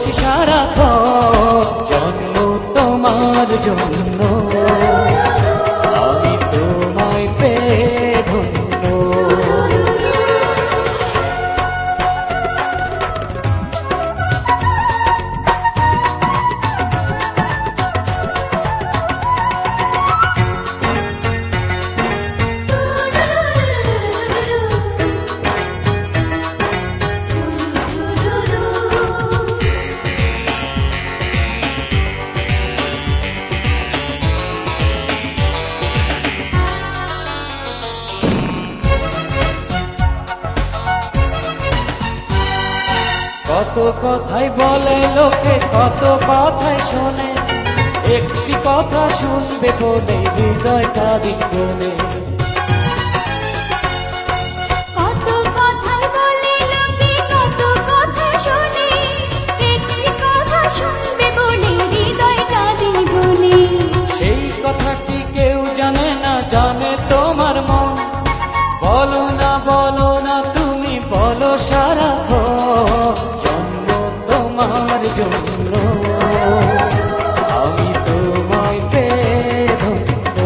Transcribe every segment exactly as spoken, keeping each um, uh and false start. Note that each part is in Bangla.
বলছি সারাক্ষণ জন্ম তোমার জন্য, আমি তোমায় পেয়ে ধন্য। কত কথাই বলে লোকে, কত কথাই শোনে, একটি কথা শুনবে বলে হৃদয়টা দিগনে। কত কথাই বলে লোকে, কত কথা শোনে, একটি কথা শুনবে বলে হৃদয়টা দিগনে। সেই কথাটি কেউ জানে না, জানে তোমার মন। বলো না বলো না তুমি বলো সারাক্ষণ জন্ম তোমার জন্য, আমি তোমায় পেয়ে ধন্য।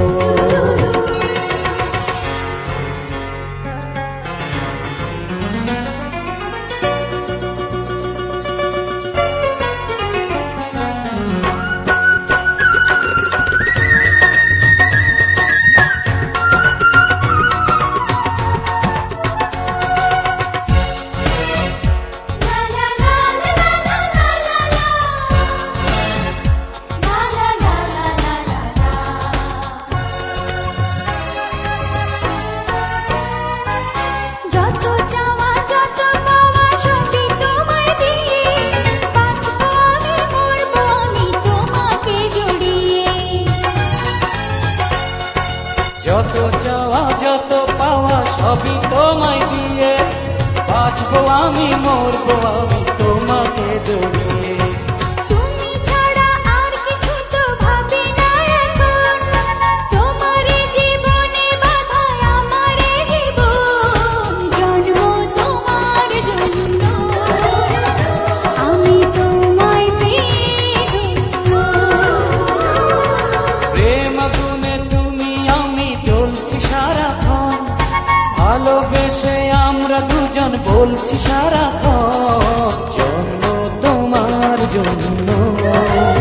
যত চাওয়া যত পাওয়া সবই তোমায় দিয়ে, বাঁচবো আমি মরবো আমি তোমাকে জড়িয়ে। তুমি ছাড়া আর কিছু তো ভাবি না এখন, তোমার জীবনে বাঁধা আমার জীবন, জন্ম তোমার জন্য, আমি তোমায় পেয়ে ধন্য। প্রেম আগুনে তুমি আমি জ্বলছি সারাক্ষণ, ভালোবেসে আমরা দুজন বলছি সারাক্ষণ জন্ম তোমার জন্য।